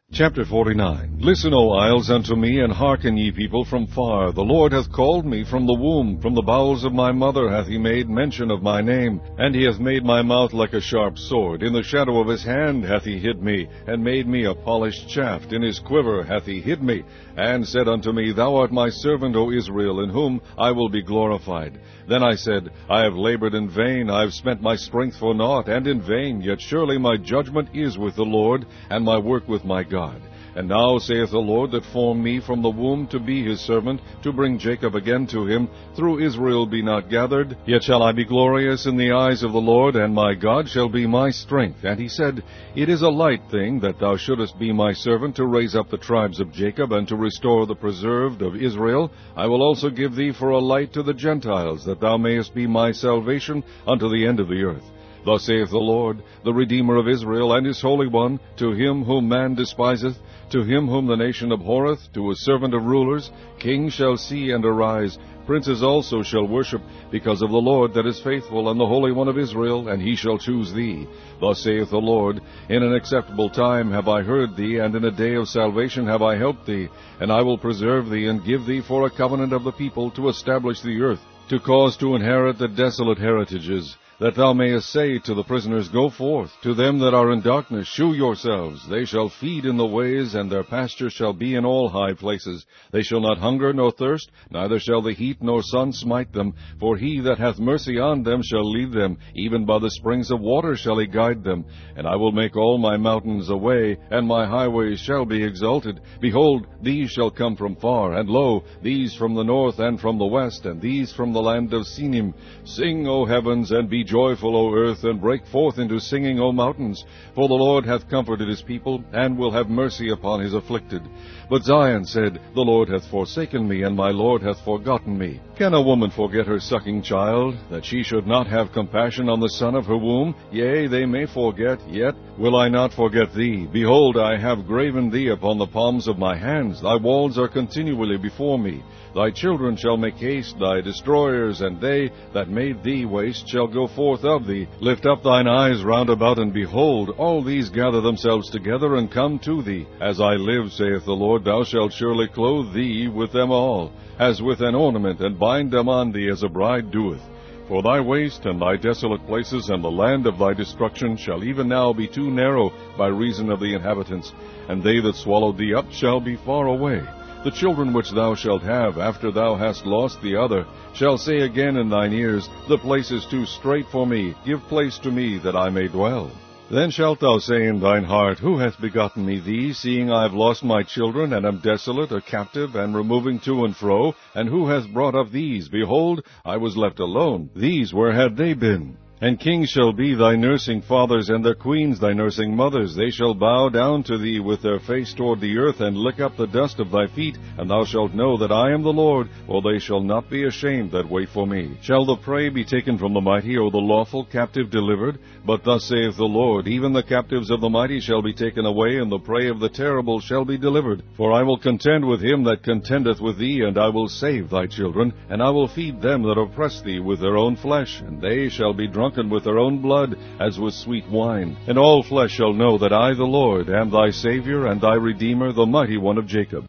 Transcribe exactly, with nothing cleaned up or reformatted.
Chapter forty-nine. Listen, O isles, unto me, and hearken, ye people from far. The Lord hath called me from the womb, from the bowels of my mother hath he made mention of my name. And he hath made my mouth like a sharp sword. In the shadow of his hand hath he hid me, and made me a polished shaft. In his quiver hath he hid me, and said unto me, Thou art my servant, O Israel, in whom I will be glorified. Then I said, I have labored in vain, I have spent my strength for naught, and in vain. Yet surely my judgment is with the Lord, and my work with my God. God. And now saith the Lord that formed me from the womb to be his servant, to bring Jacob again to him, through Israel be not gathered, yet shall I be glorious in the eyes of the Lord, and my God shall be my strength. And he said, It is a light thing that thou shouldest be my servant, to raise up the tribes of Jacob, and to restore the preserved of Israel. I will also give thee for a light to the Gentiles, that thou mayest be my salvation unto the end of the earth. Thus saith the Lord, the Redeemer of Israel, and his Holy One, to him whom man despiseth, to him whom the nation abhorreth, to a servant of rulers, kings shall see and arise, princes also shall worship, because of the Lord that is faithful, and the Holy One of Israel, and he shall choose thee. Thus saith the Lord, In an acceptable time have I heard thee, and in a day of salvation have I helped thee, and I will preserve thee, and give thee for a covenant of the people, to establish the earth, to cause to inherit the desolate heritages, that thou mayest say to the prisoners, Go forth. To them that are in darkness, shew yourselves. They shall feed in the ways, and their pasture shall be in all high places. They shall not hunger nor thirst, neither shall the heat nor sun smite them. For he that hath mercy on them shall lead them, even by the springs of water shall he guide them. And I will make all my mountains a way, and my highways shall be exalted. Behold, these shall come from far, and lo, these from the north and from the west, and these from the land of Sinim. Sing, O heavens, and be joyful, O earth, and break forth into singing, O mountains. For the Lord hath comforted his people, and will have mercy upon his afflicted. But Zion said, The Lord hath forsaken me, and my Lord hath forgotten me. Can a woman forget her sucking child, that she should not have compassion on the son of her womb? Yea, they may forget, yet will I not forget thee. Behold, I have graven thee upon the palms of my hands. Thy walls are continually before me. Thy children shall make haste, thy destroyers, and they that made thee waste shall go forth of thee. Lift up thine eyes round about, and behold, all these gather themselves together, and come to thee. As I live, saith the Lord, thou shalt surely clothe thee with them all, as with an ornament, and bind them on thee as a bride doeth. For thy waste and thy desolate places and the land of thy destruction shall even now be too narrow by reason of the inhabitants, and they that swallowed thee up shall be far away. The children which thou shalt have, after thou hast lost the other, shall say again in thine ears, The place is too strait for me, give place to me, that I may dwell. Then shalt thou say in thine heart, Who hath begotten me these, seeing I have lost my children, and am desolate, a captive, and removing to and fro? And who hath brought up these? Behold, I was left alone. These, where had they been? And kings shall be thy nursing fathers, and their queens thy nursing mothers. They shall bow down to thee with their face toward the earth, and lick up the dust of thy feet. And thou shalt know that I am the Lord, for they shall not be ashamed that wait for me. Shall the prey be taken from the mighty, or the lawful captive delivered? But thus saith the Lord, Even the captives of the mighty shall be taken away, and the prey of the terrible shall be delivered. For I will contend with him that contendeth with thee, and I will save thy children, and I will feed them that oppress thee with their own flesh, and they shall be drunk drunken with their own blood, as with sweet wine. And all flesh shall know that I, the Lord, am thy Savior and thy Redeemer, the Mighty One of Jacob.